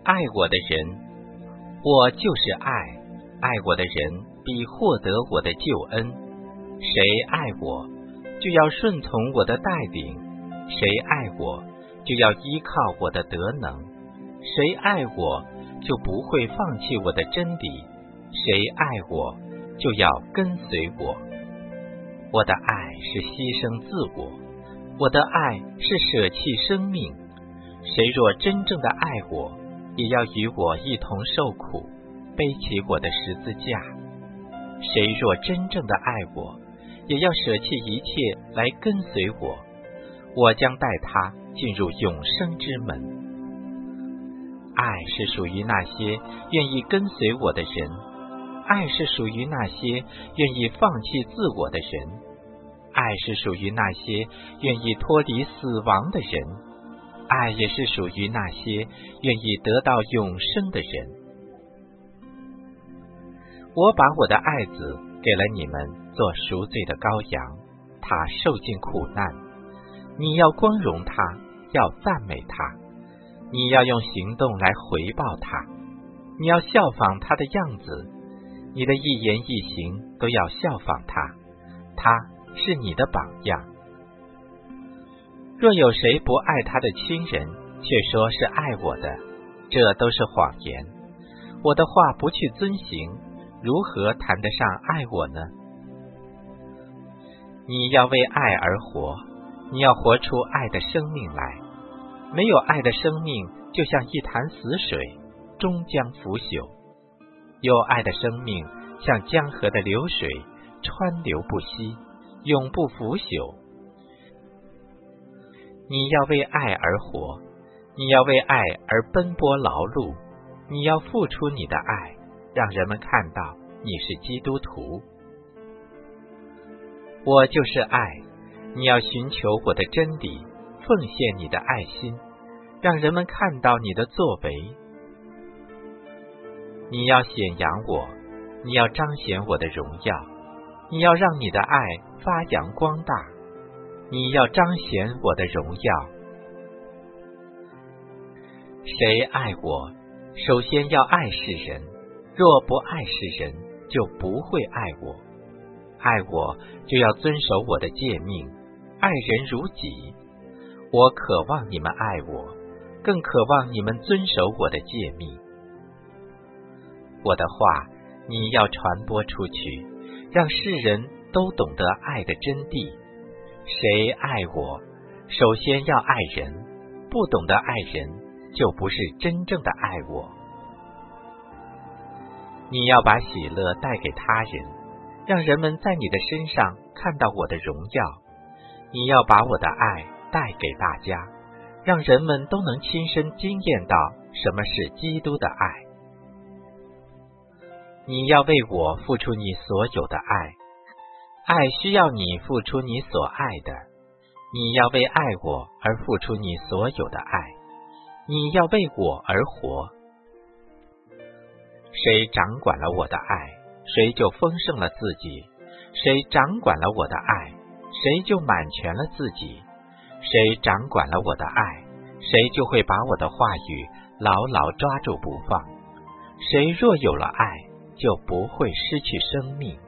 爱我的人，我就是爱。爱我的人必获得我的救恩。谁爱我，就要顺从我的带领；谁爱我，就要依靠我的德能；谁爱我，就不会放弃我的真理；谁爱我，就要跟随我。我的爱是牺牲自我，我的爱是舍弃生命。谁若真正的爱我，也要与我一同受苦，背起我的十字架。谁若真正的爱我，也要舍弃一切来跟随我，我将带他进入永生之门。爱是属于那些愿意跟随我的人，爱是属于那些愿意放弃自我的人，爱是属于那些愿意脱离死亡的人，爱也是属于那些愿意得到永生的人。我把我的爱子给了你们做赎罪的羔羊，他受尽苦难，你要光荣他，要赞美他，你要用行动来回报他，你要效仿他的样子，你的一言一行都要效仿他，他是你的榜样。若有谁不爱他的亲人，却说是爱我的，这都是谎言。我的话不去遵行，如何谈得上爱我呢？你要为爱而活，你要活出爱的生命来。没有爱的生命，就像一潭死水，终将腐朽；有爱的生命，像江河的流水，川流不息，永不腐朽。你要为爱而活，你要为爱而奔波劳碌，你要付出你的爱，让人们看到你是基督徒。我就是爱，你要寻求我的真理，奉献你的爱心，让人们看到你的作为。你要显扬我，你要彰显我的荣耀，你要让你的爱发扬光大，你要彰显我的荣耀。谁爱我，首先要爱世人，若不爱世人，就不会爱我。爱我，就要遵守我的诫命，爱人如己。我渴望你们爱我，更渴望你们遵守我的诫命。我的话，你要传播出去，让世人都懂得爱的真谛。谁爱我，首先要爱人，不懂得爱人，就不是真正的爱我。你要把喜乐带给他人，让人们在你的身上看到我的荣耀。你要把我的爱带给大家，让人们都能亲身经验到什么是基督的爱。你要为我付出你所有的爱，爱需要你付出你所爱的。你要为爱我而付出你所有的爱，你要为我而活。谁掌管了我的爱，谁就丰盛了自己；谁掌管了我的爱，谁就满全了自己；谁掌管了我的爱，谁就会把我的话语牢牢抓住不放。谁若有了爱，就不会失去生命。